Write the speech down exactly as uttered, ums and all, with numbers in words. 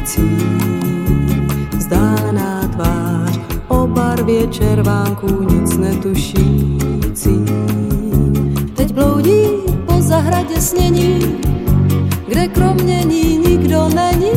ulici. Vzdálená tvář o barvě červánku nic netušící. Teď bloudí po zahradě snění, kde kromě ní nikdo není.